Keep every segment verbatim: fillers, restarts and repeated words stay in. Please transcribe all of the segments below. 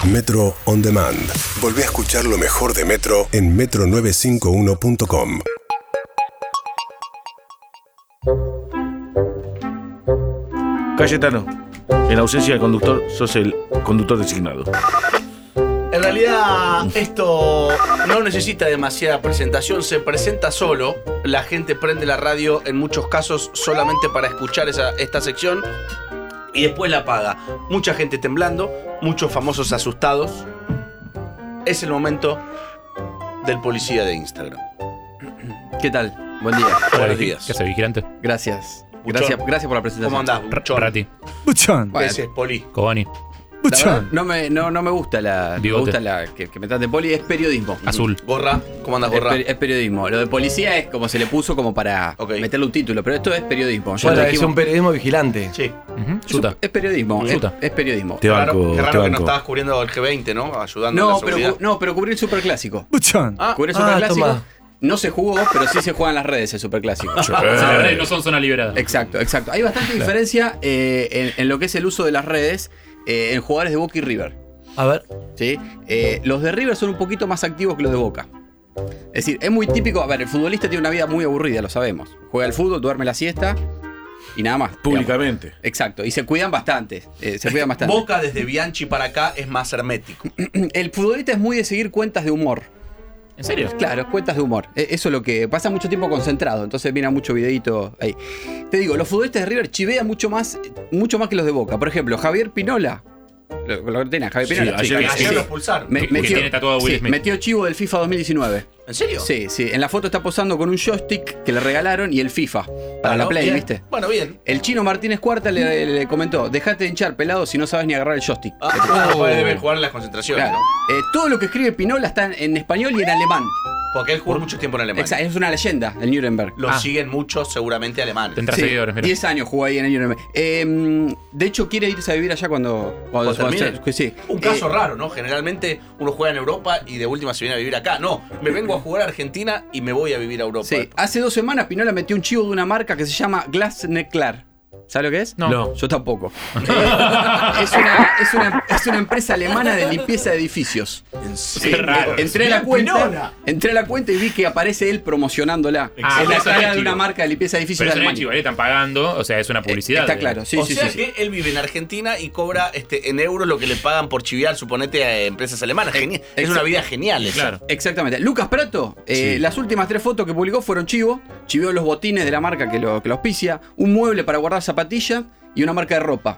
Metro On Demand. Volvé a escuchar lo mejor de Metro en metro novecientos cincuenta y uno punto com. Cayetano, en ausencia del conductor, sos el conductor designado. En realidad, esto no necesita demasiada presentación, se presenta solo. La gente prende la radio en muchos casos solamente para escuchar esa, esta sección y después la apaga. Mucha gente temblando, muchos famosos asustados. Es el momento del policía de Instagram. ¿Qué tal? Buen día. Buenos días. ¿Qué hace, vigilante? Gracias. Buchón. Gracias, gracias por la presentación. ¿Cómo andás, Buchón? Rati. Buchón. Bueno, Ese es Poli. Cobani. la verdad, no, me, no, no me gusta la. Bigote. Me gusta la que, que me trate poli, es periodismo. Azul. Gorra, ¿cómo andás, Es, Gorra? peri- es periodismo. Lo de policía es como se le puso como para Ok. meterle un título, pero esto es periodismo. Ya Bueno, lo es dijimos. un periodismo vigilante. Sí. Ujú. Es un- Chuta. Es periodismo. Es, Chuta. es periodismo. Te Qué raro, banco, qué te raro que no banco. estabas cubriendo el G veinte, ¿no? Ayudando a No, la pero, seguridad. cu- no, pero cubrí el superclásico. Buchón. Ah, Cubrí el Ah, superclásico. toma. No se jugó, pero sí se juega en las redes el superclásico. O sea, la verdad, no son zona liberada. Exacto, exacto. Hay bastante diferencia eh, en, en lo que es el uso de las redes eh, en jugadores de Boca y River. A ver. ¿Sí? Eh, los de River son un poquito más activos que los de Boca. Es decir, es muy típico. A ver, el futbolista tiene una vida muy aburrida, lo sabemos. Juega al fútbol, duerme la siesta y nada más. Públicamente. Digamos. Exacto. Y se cuidan bastante. eh, se cuidan bastante. Boca desde Bianchi para acá es más hermético. El futbolista es muy de seguir cuentas de humor. ¿En serio? Claro, cuentas de humor. E- Eso es lo que pasa mucho tiempo concentrado, entonces mira mucho videito ahí. Te digo, los futbolistas de River chivean mucho más, mucho más que los de Boca. Por ejemplo, Javier Pinola. Lo, lo tenés, Javier Sí, Pinola. ayer- Ayer lo expulsaron. Me- Que- que metió, tiene tatuado a Will sí, Smith. metió chivo del FIFA dos mil diecinueve. ¿En serio? Sí, sí. En la foto está posando con un joystick que le regalaron y el FIFA. Para la Bueno, Play, bien. ¿viste? Bueno, bien. El chino Martínez Cuarta le, le comentó: dejate de hinchar pelado si no sabes ni agarrar el joystick. Ah, después deben jugar en las concentraciones, Claro. ¿no? Eh, todo lo que escribe Pinola está en, en español y en alemán. Porque él jugó mucho tiempo en Alemania. Exacto, es una leyenda, el Nuremberg. Lo Ah. siguen muchos, seguramente, alemanes. Tendrá Sí, seguidores, mira. diez años jugó ahí en el Nuremberg. Eh, de hecho, quiere irse a vivir allá cuando, cuando, Cuando termine. que sí. Un caso Eh, raro, ¿no? Generalmente uno juega en Europa y de última se viene a vivir acá. No, me vengo a jugar a Argentina y me voy a vivir a Europa. Sí, hace dos semanas Pinola metió un chivo de una marca que se llama Glasneclar. ¿Sabes lo que es? No. No. Yo tampoco. Eh, es, una, es, una, es una empresa alemana de limpieza de edificios. Sí, Qué raro. eh, entré a la Bien, cuenta, Pinola. entré a la cuenta y vi que aparece él promocionándola. Ah, es la eso no es cara de chivo. una marca de limpieza de edificios Pero de eso no es chivo, Alemania. le están pagando, o sea, es una publicidad. Está de- claro, sí, o sí, sea sí, sí. que él vive en Argentina y cobra este, en euros lo que le pagan por chiviar, suponete, a empresas alemanas. Genial. Es una vida genial esa. Claro. Exactamente. Lucas Prato, eh, Sí. las últimas tres fotos que publicó fueron chivo. Chivió los botines de la marca que lo, que lo auspicia, un mueble para guardar zapatillas y una marca de ropa.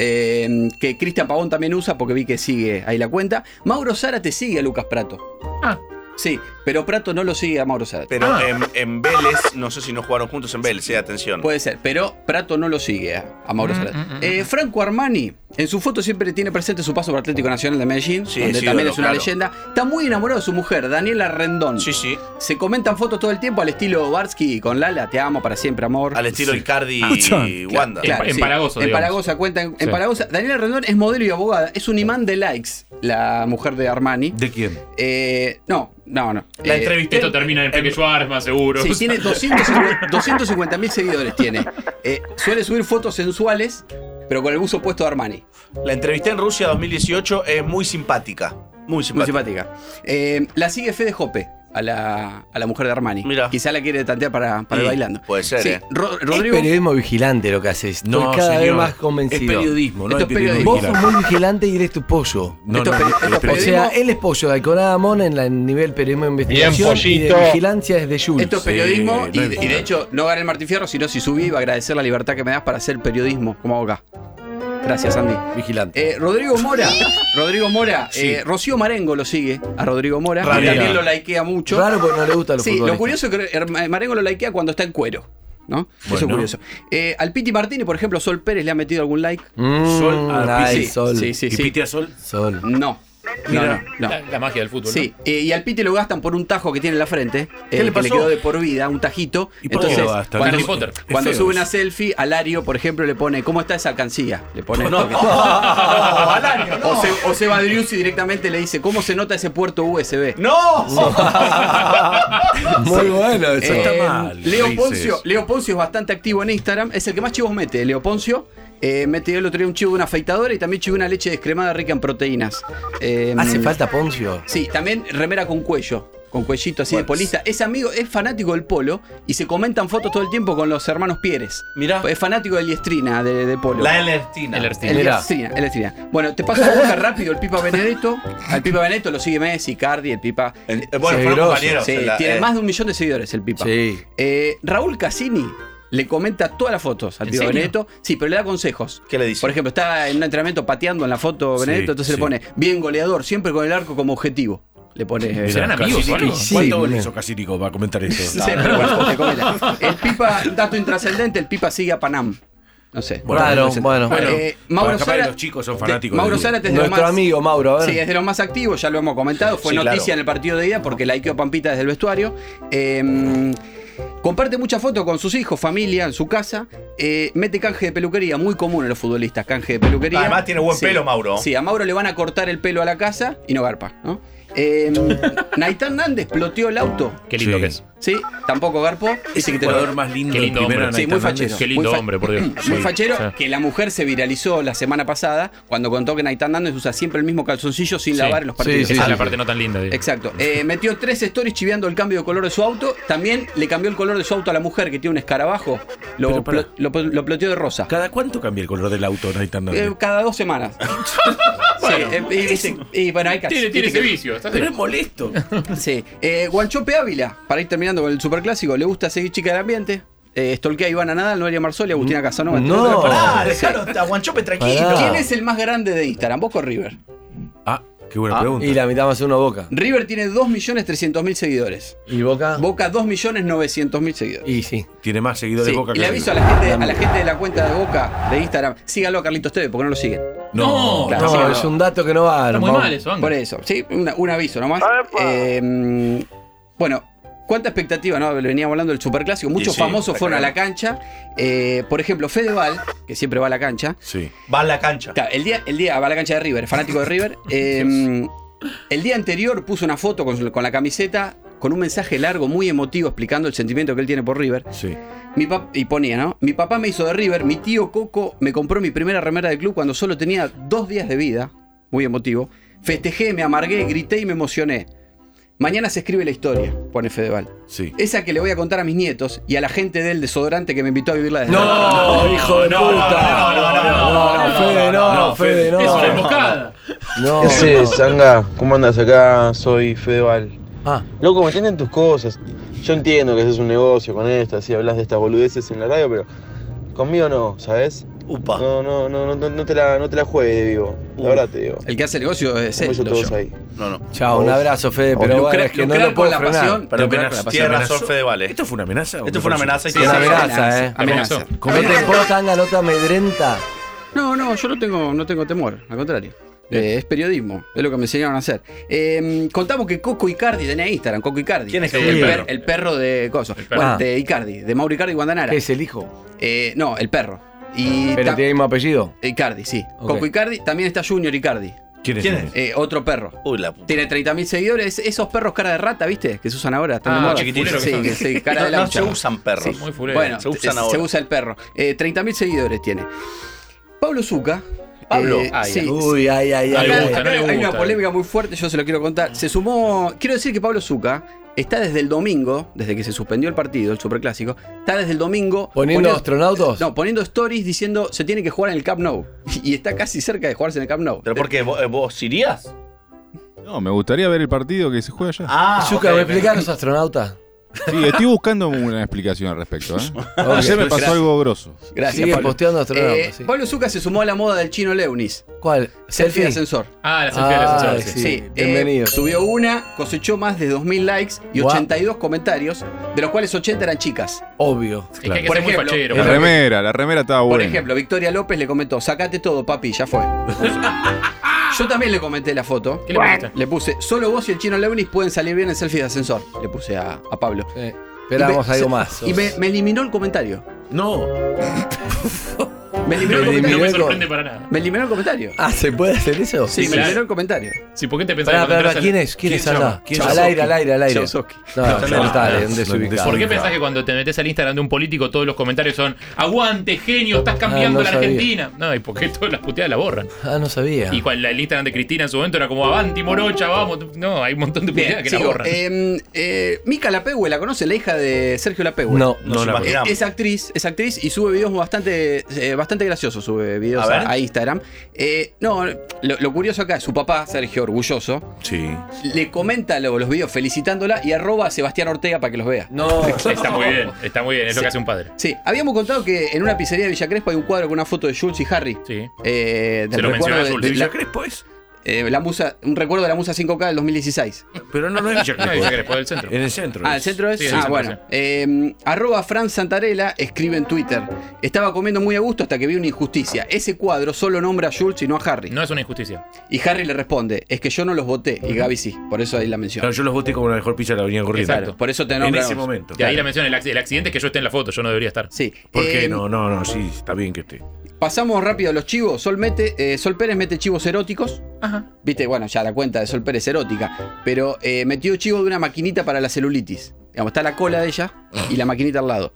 Eh, que Cristian Pavón también usa porque vi que sigue ahí la cuenta. Mauro Zárate sigue a Lucas Prato. Ah. Sí, pero Prato no lo sigue a Mauro Zárate. Pero Ah. en, en Vélez, no sé si no jugaron juntos en Vélez, eh, atención. Puede ser, pero Prato no lo sigue a, a Mauro Mm, Zárate. mm, mm, Eh, Franco Armani, en su foto siempre tiene presente su paso por Atlético Nacional de Medellín, Sí, donde sí, también ídolo, es una claro. leyenda. Está muy enamorado de su mujer, Daniela Rendón. Sí, sí. Se comentan fotos todo el tiempo al estilo Barsky con Lala, te amo para siempre, amor. Al estilo Icardi Buchón. y Wanda. Claro. En Palagoso, En digamos. Palagosa, cuenta en, en Sí. Palagosa. Daniela Rendón es modelo y abogada. Es un imán de likes, la mujer de Armani. ¿De quién? Eh, no, no, no. La Eh, entrevisté. Esto termina en Peque Schwarzman, seguro. Sí, tiene doscientos cincuenta mil seguidores. Tiene. Eh, suele subir fotos sensuales, pero con el buzo puesto de Armani. La entrevisté en Rusia dos mil dieciocho, es muy simpática. Muy Muy simpática. simpática. Eh, la sigue Fede Jope, a la, a la mujer de Armani. Mirá. Quizá la quiere tantear para, para Sí, el bailando. puede ser, Sí, eh. Ro- Es Rodrigo. periodismo vigilante lo que haces. Estoy No, cada señor. vez más convencido. Es periodismo, no Esto es es periodismo. Vos sos muy vigilante y eres tu pollo. No, Esto no, es peri- no, esto es es O periodismo. sea, él es pollo de Alconada Mon en la en nivel periodismo de investigación y de vigilancia es de Jules. Esto es periodismo Sí, y, no de- y de hecho no gané el Martín Fierro, sino si subí iba a agradecer la libertad que me das para hacer periodismo como hago acá. Gracias, Andy. Vigilante. Eh, Rodrigo Mora, Rodrigo Mora, eh, Rocío Marengo lo sigue a Rodrigo Mora, Raro. y también lo likea mucho. Raro porque no le gusta a los Sí, lo futbolistas. curioso es que eh, Marengo lo likea cuando está en cuero, ¿no? Eso es Bueno. curioso. Eh, al Piti Martínez, por ejemplo, Sol Pérez le ha metido algún like. Mm, Sol, ay, sí, Sol. sí, sí, ¿Y sí. Piti a Sol? Sol. No. No, no, no. La, la magia del fútbol. Sí, eh, y al Piti lo gastan por un tajo que tiene en la frente, eh, ¿Qué le que le pasó? quedó de por vida, un tajito. ¿Y por qué Entonces, lo gastan? cuando, Harry Potter. cuando Es feo sube eso. una selfie, Alario, por ejemplo, le pone ¿cómo está esa alcancía? Le pone. No, porque- no, Alario, no. O, se, o Seba Driussi directamente le dice ¿cómo se nota ese puerto U S B? ¡No! Muy bueno eso. está Eh, mal, Leo dices. Poncio, Leo Poncio es bastante activo en Instagram, es el que más chivos mete, Leo Poncio. Eh, me tiró el otro día un chivo de una afeitadora y también chivo una leche descremada rica en proteínas. Eh, ¿Hace falta Poncio? Sí, también remera con cuello. Con cuellito así Bueno, de polista. Es amigo, es fanático del polo y se comentan fotos todo el tiempo con los hermanos Pieres. Mirá. Es fanático del Liestrina, de, de polo. La Elertina. El Erstina. El Mirá. Liestrina, el Liestrina. Bueno, te paso la boca rápido el Pipa Benedetto. Al Pipa Benedetto lo sigue Messi, Cardi, el Pipa. El- eh, bueno, Sí, fueron grosso. compañeros. Sí, en la- tiene eh, más de un millón de seguidores el Pipa. Sí. Eh, Raúl Cassini le comenta todas las fotos al ¿En Pipa serio? Benedetto. Sí, pero le da consejos. ¿Qué le dice? Por ejemplo, está en un entrenamiento pateando en la foto Benedetto, Sí, entonces sí. le pone bien goleador, siempre con el arco como objetivo. Le pone. eh, ¿Serán amigos o algo? Sí, ¿Cuánto bueno. goles hizo Casírico para comentar esto? Sí, pero bueno, te comenta. El Pipa, dato intrascendente, el Pipa sigue a Panam. No sé. Claro, no sé. bueno. Eh, Mauro Capaz que Zara, los chicos son fanáticos Mauro del- Zárate es de los Nuestro más, amigo Mauro, a ver. sí, es de los más activos, ya lo hemos comentado. Fue Sí, noticia claro. en el partido de ida porque likeó Pampita desde el vestuario. Eh, comparte muchas fotos con sus hijos, familia, en su casa. Eh, mete canje de peluquería, muy común en los futbolistas, canje de peluquería. Además tiene buen Sí. pelo, Mauro. Sí, a Mauro le van a cortar el pelo a la casa y no garpa, ¿no? Eh, Naitán Nández ploteó el auto. Qué lindo Sí. que es. Sí, tampoco garpó. Es Dice que el te lo- jugador más lindo Qué de lindo primera. hombre. Sí, Naitán muy Nández. fachero. Qué lindo Muy fa- hombre, por Dios. Muy Sí. fachero, Sí. que la mujer se viralizó la semana pasada cuando contó que Naitán Nández usa siempre el mismo calzoncillo sin Sí. lavar en los partidos. Sí, Esa es sí. la parte no tan linda. digo. Exacto. Eh, metió tres stories chiviando el cambio de color de su auto. También le cambió el color de su auto a la mujer que tiene un escarabajo. Lo, Pero pará. plo- lo, lo ploteó de rosa. ¿Cada cuánto cambia el color del auto Naitán Nández? Eh, cada dos semanas. Sí, eh, y, dice- y bueno, hay que Tiene, tiene viste ese que- vicio. está Pero bien. es molesto. Sí. Eh, Guanchope Ávila, para ir terminando con el superclásico, le gusta seguir chica del ambiente. Eh, Stolkea a Ivana Nadal, Noelia Marzoli, Agustina Casanova. entre No. otras personas. Pará, dejalo a Guanchope tranquilo. Pará. ¿Quién es el más grande de Instagram? ¿Boca o River? Ah, qué buena Ah, pregunta. Y la mitad más uno Boca. River tiene dos millones trescientos mil seguidores. ¿Y Boca? Boca dos millones novecientos mil seguidores. Y sí. Tiene más seguidores Sí, Boca y que le aviso a la, gente, a la gente de la cuenta de Boca de Instagram, síganlo a Carlitos T V porque no lo siguen. No, Claro, No, sí, es un dato que no va. Está muy Mau. mal eso, Ángel. Por eso, sí, una- un aviso nomás. Eh, bueno, ¿cuánta expectativa, no? Veníamos hablando del superclásico. Muchos Y sí, famosos la fueron a la cagamos. cancha. Eh, por ejemplo, Fedeval, que siempre va a la cancha. Sí. Va a la cancha. Claro, el día, el día va a la cancha de River, fanático de River. Eh, el día anterior puso una foto con, su- con la camiseta con un mensaje largo, muy emotivo, explicando el sentimiento que él tiene por River. Sí. Mi pap- y ponía, ¿no? Mi papá me hizo de River, mi tío Coco me compró mi primera remera del club cuando solo tenía dos días de vida. Muy emotivo. Festejé, me amargué, grité y me emocioné. Mañana se escribe la historia, pone Fedeval. Sí. Esa que le voy a contar a mis nietos y a la gente del desodorante que me invitó a vivirla desde No, hijo de no, puta. no, no, no, no, No, Fede, no, no, Fede, no. Es una emboscada. No. ¿Qué haces, Zanga? ¿Cómo andas acá? Soy Fedeval. Ah, Loco, me entienden tus cosas. Yo entiendo que haces un negocio con esto, así hablas de estas boludeces en la radio, pero conmigo no, ¿sabes? Upa. No, no, no, no, no te la, no te la juegues de vivo. La verdad te digo. El que hace negocio es él. Somos lo todos yo. ahí. No, no. chao, un abrazo, Fede, pero Lucrar- bueno, es que no lucrar lo puedo con la frenar. pasión. Pero lucrar amenazó- con la pasión. tiene razón, ¿Amenazó? Fede Vale. ¿Esto fue una amenaza? o Esto qué fue una pasó? amenaza y Sí, tiene una razón. amenaza, eh. Amenaza. Amenazó. ¿No te importa, no te amedrenta? No, no, yo no tengo, no tengo temor, al contrario. Eh, es periodismo, es lo que me enseñaron a hacer. Eh, contamos que Coco Icardi tenía Instagram, Coco Icardi. ¿Quién es el, Coco per- Icardi? el perro de Coso. El perro. Bueno, Ah. de Icardi, de Mauro Icardi y Guandanara. ¿Qué es el hijo? Eh, no, el perro. Y ¿Pero ta- tiene el mismo apellido? Icardi, sí. Ok. Coco Icardi, también está Junior Icardi. ¿Quién es? ¿Quién ese? es? Eh, otro perro. Uy, la puta. Tiene treinta mil seguidores. Esos perros cara de rata, ¿viste? Que se usan ahora. Están de Ah, moda. chiquititos Sí, que son. que sí, cara de No, no laucha. se usan perros. Sí. Muy fulero. Bueno, Se usan se, ahora. se usa el perro. Eh, treinta mil seguidores tiene. Pablo Zucca. Pablo. eh, Ay, sí, Uy, ay, ay, No ay. le Acá- gusta, acá no le hay una gusta. polémica muy fuerte, yo se lo quiero contar. Se sumó. Quiero decir que Pablo Zucca está desde el domingo, desde que se suspendió el partido, el superclásico, está desde el domingo. ¿Poniendo astronautas? No, poniendo stories diciendo se tiene que jugar en el Camp Nou. Y está casi cerca de jugarse en el Camp Nou. ¿Pero por qué? ¿Vos, eh, vos irías? No, me gustaría ver el partido que se juega allá. Ah, Zucca, ok, ¿me ok. explicás los astronautas? Sí, estoy buscando una explicación al respecto. ¿eh? Ok, Ayer me pasó gracias. algo grosso. Gracias, Sigue Pablo. posteando astronautas, Eh, sí. Pablo Zucca se sumó a la moda del chino Leunis. ¿Cuál? Selfie de ¿Selfie? ascensor. Ah, la selfie del Ah, ascensor. sí. Sí. Sí, bienvenido. eh, subió una, cosechó más de dos mil likes y Guau. ochenta y dos comentarios, de los cuales ochenta eran chicas. Obvio. Es que hay que Por ser muy ejemplo, fachero. La para- remera, la remera estaba Por buena. ejemplo, Victoria López le comentó, sacate todo, papi, ya fue. Yo también le comenté la foto. ¿Qué le pusiste? Le puse, solo vos y el chino Leunis pueden salir bien en selfie de ascensor. Le puse a, a Pablo. Sí. Esperamos Y me- algo se- más. Y me, me eliminó el comentario. No. Me eliminó el Me comentario. No me eliminó sorprende para nada. Me eliminó el comentario. Ah, ¿se puede hacer eso? Sí, me claro. eliminó el comentario. Sí, ¿por qué te pensás Pará, que cuando pará, entras ¿quién al- es? ¿Quién es ¿Quién allá? llama? ¿Quién Al llama? aire, al aire, al aire. Chausoski. No, No, total, no, un no, desubicado. ¿Por qué pensás que cuando te metes al Instagram de un político todos los comentarios son aguante, genio, estás cambiando Ah, no la sabía. Argentina? No, y porque todas las puteadas la borran. Ah, no sabía. Y cuando el Instagram de Cristina en su momento era como avanti, morocha, vamos. No, hay un montón de puteadas Bien, que la sigo. borran. Eh, eh, Mica Lapehue, ¿la conoce? La hija de Sergio Lapehue. No. No la Eh, Es actriz, es actriz y sube videos bastante, eh, bastante graciosos, sube videos A a, ver. a Instagram. Eh, no, lo, lo curioso acá es su papá, Sergio, orgulloso, Sí. le comenta lo- los videos felicitándola y arroba a Sebastián Ortega para que los vea. No. Está muy bien, está muy bien, es lo Sí. que hace un padre. Sí, habíamos contado que en una pizzería de Villa Crespo hay un cuadro con una foto de Schultz y Harry. Sí. Eh, del Se lo recuerdo menciona de- Schultz. de ¿Villa la, Crespo es? eh, la musa, un recuerdo de la Musa cinco K del dos mil dieciséis. Pero no, no es Villa No, Crespo. dice que después del centro. En el centro. Ah, es. el centro es. Sí, el ah, centro, bueno. sí. Eh, arroba Fran Santarella escribe en Twitter. Estaba comiendo muy a gusto hasta que vi una injusticia. Ese cuadro solo nombra a Schultz y no a Harry. No es una injusticia. Y Harry le responde: es que yo no los voté. Y Gaby sí. Por eso ahí la mención. Claro, yo los voté como la mejor pizza de la avenida corriente. Exacto. Por eso te En nombran. ese momento. Y ahí la mención, el, acc- el accidente es que yo esté en la foto, yo no debería estar. Sí. ¿Por qué? Eh, No, no, no, sí, está bien que esté. Pasamos rápido a los chivos. Sol mete, eh, Sol Pérez mete chivos eróticos. Ajá. Viste, bueno, ya la cuenta de Sol Pérez erótica. Pero eh, metió chivo de una maquinita para la celulitis. Digamos, está la cola de ella y la maquinita al lado.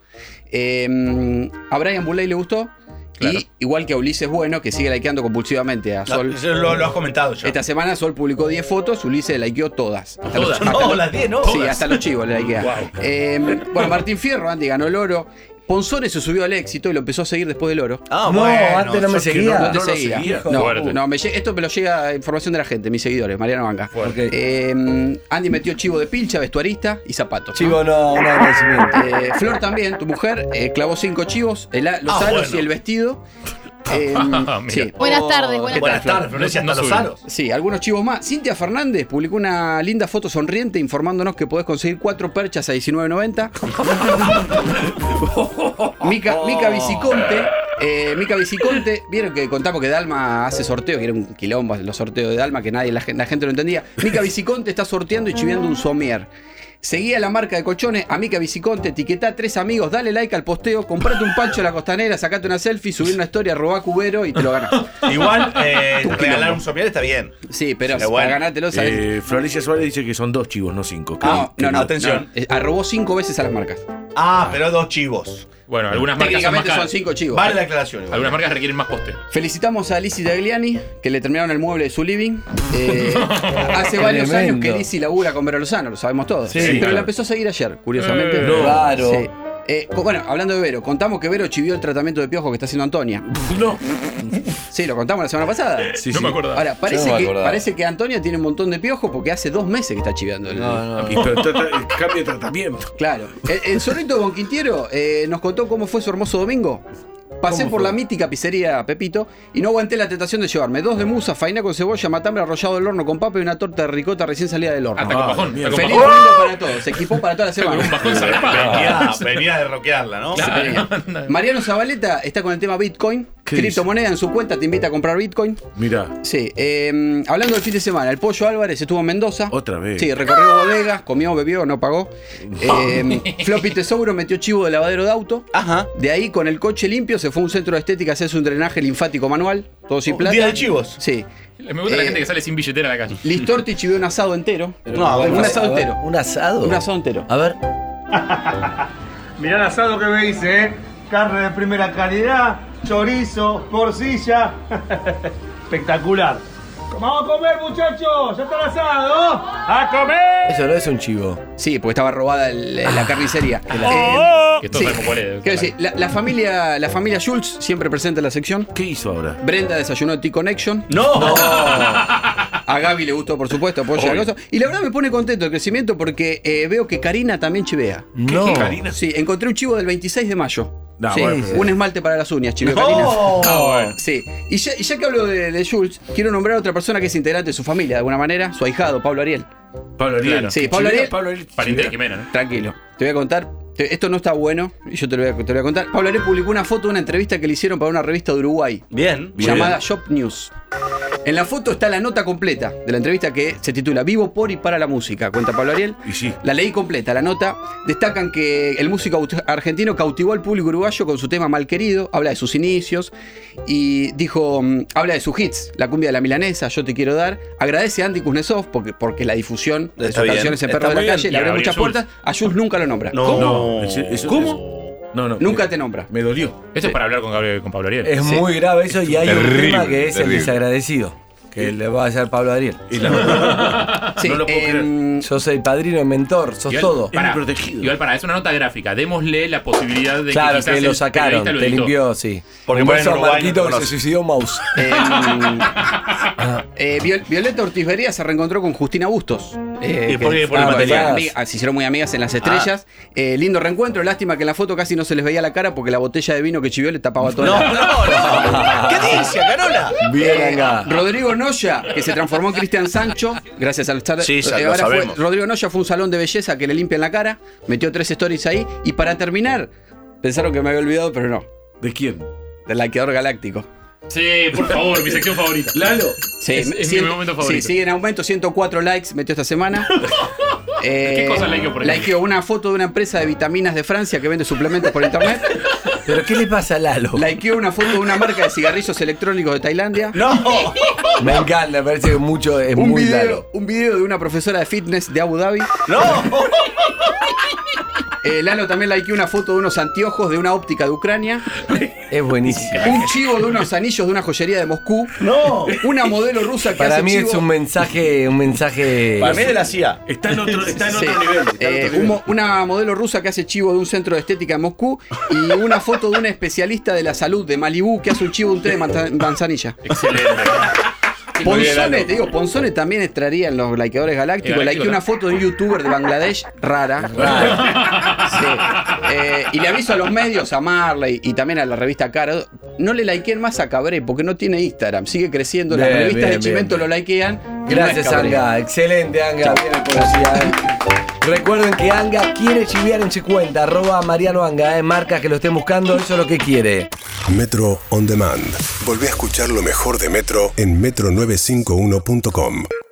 Eh, a Brian Bulley le gustó. Claro. Y igual que a Ulises Bueno, que sigue likeando compulsivamente a Sol. No, lo, lo has comentado ya. Esta semana Sol publicó diez fotos, Ulises likeó todas. Hasta ¿Todas? hasta No, los- las diez, no. Sí, Todas. hasta los chivos le likea. Wow. Eh, bueno, Martín Fierro, Andy ganó el oro. Ponzone se subió al éxito y lo empezó a seguir después del oro. Ah, No, bueno, antes no me yo que seguía. No te no lo seguía. seguía. No, Fuerte. no, me lle- esto me lo llega información de la gente, mis seguidores, Mariano Banca. Fuerte. Eh, Andy metió chivo de pilcha, vestuarista y zapatos. Chivo, no, un agradecimiento. Eh, Flor también, tu mujer, eh, clavó cinco chivos, el a- los Ah, aros bueno. y el vestido. Eh, Mira. sí. Buenas tardes, buenas Buenas tardes. tardes, Florencia, hasta No los subí. aros. Sí, algunos chivos más. Cintia Fernández publicó una linda foto sonriente informándonos que podés conseguir cuatro perchas a diecinueve noventa. Mica, Mica Viciconte. Eh, Mica Viciconte, vieron que contamos que Dalma hace sorteo, que era un quilombo los sorteos de Dalma, que nadie, la, gen- la gente no entendía. Mica Viciconte está sorteando y chiviando un somier. Seguí a la marca de colchones, a Mica Viciconte, etiquetá a tres amigos, dale like al posteo, comprate un pancho a la costanera, sacate una selfie, subí una historia, robá cubero y te lo ganás. Igual, eh, Un regalar quilombo. un somier está bien. Sí, pero Pero para bueno. ganártelo, ¿sabes? Eh, Florencia Suárez dice que son dos chivos, no cinco. Que- Ah, que no, no, Atención. no. Eh, arrobó cinco veces a las marcas. Ah, pero dos chivos. Bueno, algunas marcas son más Técnicamente son caras. cinco chivos. Vale la aclaración. igual. Algunas marcas requieren más poste. Felicitamos a Lizzie Dagliani, que le terminaron el mueble de su living. Eh, hace varios Tremendo. años que Lizzie labura con Vero Lozano, lo sabemos todos. Sí, pero claro. la empezó a seguir ayer, curiosamente. Eh, no. Claro. Sí. Eh, co- bueno, hablando de Vero, contamos que Vero chivió el tratamiento de piojo que está haciendo Antonia. No. Sí, lo contamos la semana pasada. Sí, no sí. me acordaba. Ahora, parece Yo no me que, acordaba. parece que Antonia tiene un montón de piojos porque hace dos meses que está chiveando. el- No, no. Y pero trata- cambio de tratamiento. Claro. El, el zorrito con Quintiero eh, nos contó cómo fue su hermoso domingo. Pasé ¿Cómo por fue? la mítica pizzería Pepito y no aguanté la tentación de llevarme dos de musa, faina con cebolla, matambre arrollado del horno con papa y una torta de ricota recién salida del horno. Hasta con Ah, bajón. mierda. hasta con Feliz bajón. domingo para todos. Se equipó para toda la Con un semana. bajón zarpado. Venía, venía de roquearla, ¿no? Claro. Mariano Zabaleta está con el tema Bitcoin. ¿Qué Criptomoneda en su cuenta, te invita a comprar Bitcoin. Mira, Sí, eh, hablando del fin de semana, el Pollo Álvarez estuvo en Mendoza. otra vez. Sí, recorrió bodegas, comió, bebió, no pagó. Eh, Floppy Tesouro metió chivo de lavadero de auto. Ajá. De ahí, con el coche limpio, se fue a un centro de estética a hacerse un drenaje linfático manual. Todo sin Un plata. día de chivos. Sí. Me gusta la Eh, gente que sale sin billetera a la calle. Listorti chivió un asado entero. No, un bueno, asado A ver, entero. ¿Un asado? Un asado entero. A ver. Mirá el asado que me hice, ¿eh? Carne de primera calidad, chorizo, porcilla. Espectacular. Vamos a comer, muchachos. Ya está el asado. ¡A comer! Eso no es un chivo. Sí, porque estaba robada el- la carnicería. Que Eh, todos sí. sabemos cuál es. Quiero decir, la, la familia, la familia Schultz siempre presente en la sección. ¿Qué hizo ahora? Brenda desayunó T-Connection. No. A Gaby le gustó, por supuesto, apoya la cosa. Y la verdad me pone contento el crecimiento porque eh, veo que Karina también chivea. No. qué, Karina? Sí, encontré un chivo del veintiséis de mayo. No, Sí, bueno, pero- un esmalte para las uñas, chivo No. Karina. Ah, bueno. Sí, y ya, y ya que hablo de, de Schultz, quiero nombrar a otra persona que es integrante de su familia, de alguna manera, su ahijado, Pablo Ariel. Pablo Ariel. Claro. Sí, Pablo Ariel. Pablo Ariel. Pariente de Jimena, ¿no? Tranquilo, te voy a contar. te- Esto no está bueno y yo te lo, voy a, te lo voy a contar. Pablo Ariel publicó una foto de una entrevista que le hicieron para una revista de Uruguay Bien. Bien. llamada Shop News. En la foto está la nota completa de la entrevista que se titula Vivo por y para la música, cuenta Pablo Ariel. Y sí. La leí completa, la nota. Destacan que el músico argentino cautivó al público uruguayo con su tema Malquerido, habla de sus inicios y dijo, um, habla de sus hits, La cumbia de la milanesa, Yo te quiero dar. Agradece a Andy Kuznetsov porque, porque la difusión de Está sus bien. canciones en Está Perro de la muy bien. Calle Y le abrió a muchas Gabriel puertas. A Jules nunca lo nombra. No. ¿Cómo? No, eso- eso- ¿Cómo? eso- no, no. Nunca eh, te nombra. Me dolió. Esto es para hablar con, Gabriel, con Pablo Ariel. Es Sí. muy grave eso y hay Terrible, un tema que es terrible. el desagradecido. Que le va a hacer Pablo Ariel. Y la- Sí, no lo puedo creer. em, Sos el padrino, el mentor, sos Igual- todo. Es mi protegido. Igual para, es una nota gráfica. Démosle la posibilidad de Claro, que, quizás que lo el sacaron, periodista lo te editó. limpió, sí. Porque Un por beso en a Uruguay Marquito no que se conoce. suicidó Mouse. Em, eh, Viol- Violeta Ortiz Bería se reencontró con Justina Bustos. Eh, ¿Y por que- qué? Por el ah, material. fueron amigas- se hicieron muy amigas en Las Estrellas. Eh, lindo reencuentro. Lástima que en la foto casi no se les veía la cara porque la botella de vino que chivió le tapaba toda No, la no, no. ¿Qué dice, Carola? Bien, Eh, venga. Rodrigo Noya, que se transformó en Cristian Sancho, gracias al estar. Sí, sa- eh, lo ahora fue- sabemos. Rodrigo Noya fue un salón de belleza que le limpian la cara, metió tres stories ahí. Y para terminar, pensaron que me había olvidado, pero no. ¿De quién? Del laqueador galáctico. Sí, por favor, mi sección favorita. Lalo. Sí, Es- es cien- mi momento favorito. Sí, sigue en aumento, ciento cuatro likes metió esta semana. Eh, ¿Qué cosas likeó, por ejemplo? Likeó una foto de una empresa de vitaminas de Francia que vende suplementos por internet. ¿Pero qué le pasa a Lalo? Likeó una foto de una marca de cigarrillos electrónicos de Tailandia. No. Me encanta, me parece que mucho es Un muy video, Lalo. un video de una profesora de fitness de Abu Dhabi. No. Eh, Lalo también likeó una foto de unos anteojos de una óptica de Ucrania. Es buenísimo. Un chivo de unos anillos de una joyería de Moscú. No. Una modelo rusa que Para hace mí chivo. es un mensaje, un mensaje. Para mí es de la C I A. Está en otro, está en Sí. otro nivel. Está en Eh, otro un nivel. mo- una modelo rusa que hace chivo de un centro de estética en Moscú y una foto de una especialista de la salud de Malibú que hace un chivo de un té de manza- manzanilla. Excelente. Ponzone, te digo, Ponzone también entraría en los likeadores galácticos. El Likeé galáctico, una ¿no? foto de un youtuber de Bangladesh rara. Sí. Eh, y le aviso a los medios, a Marley y también a la revista Cara, no le likeen más a Cabré porque no tiene Instagram, sigue creciendo. Las Bien, revistas bien, de Chimento bien. lo likean. y no es Gracias, Cabré. Anga. Excelente, Anga. Bien, policía. Recuerden que Anga quiere chiviar en su cuenta, arroba Mariano Anga, eh, marcas que lo estén buscando, eso es lo que quiere. Metro On Demand. Volvé a escuchar lo mejor de Metro en metro novecientos cincuenta y uno punto com.